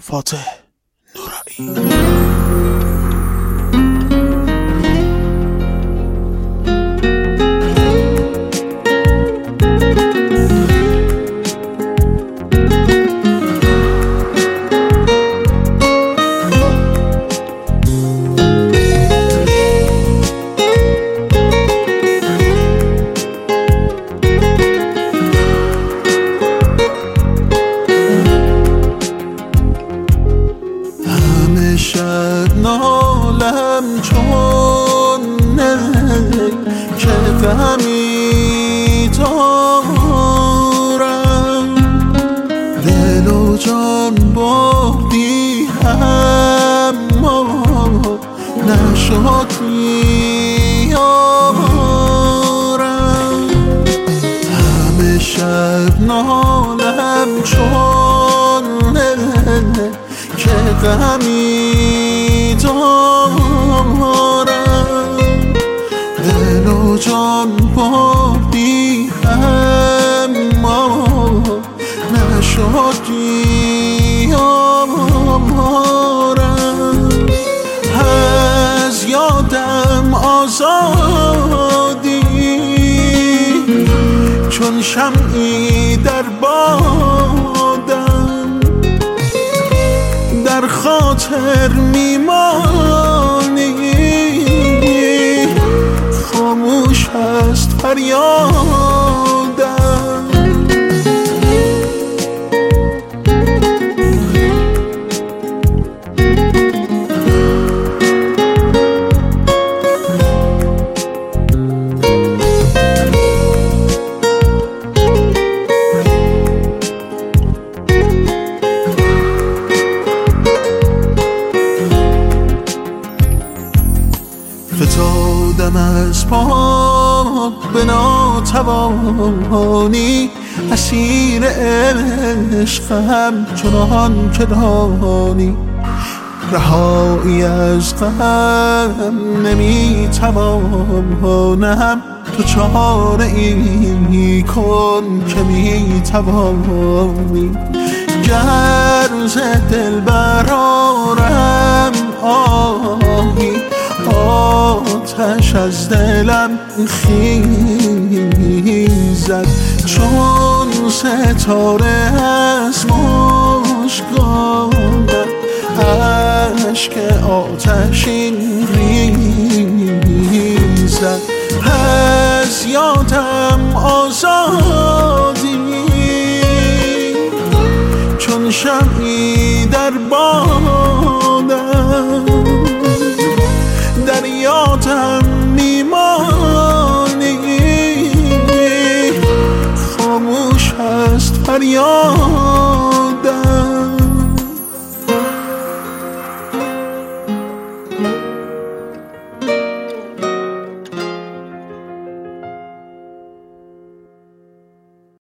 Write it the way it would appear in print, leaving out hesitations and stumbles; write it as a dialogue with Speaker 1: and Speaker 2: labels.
Speaker 1: فاتح نورایی. شب نالم چون که غمی دارم، دل و جان بردی اما نشد میارم. همه شب نالم چون که غمی دارم، دل و جان بردی اما نشد یارم. از یادم آزادی چون شمعی در بادم، در خاطر میمانی خاموش است فریادم. فتادم از پاک به ناتوانی، اسیر عشقم چنان که دانی. رهایی از غم نمیتوانم، تو چاره ای کن که میتوانی. گر ز دل برآرم آهی، آتش از دلم خیزد چون ستاره از مژگانم. اشک آتشین ریزد، از یادم آزادی چون شمعی در بادم، در یادم میمانی خاموش است فریاد.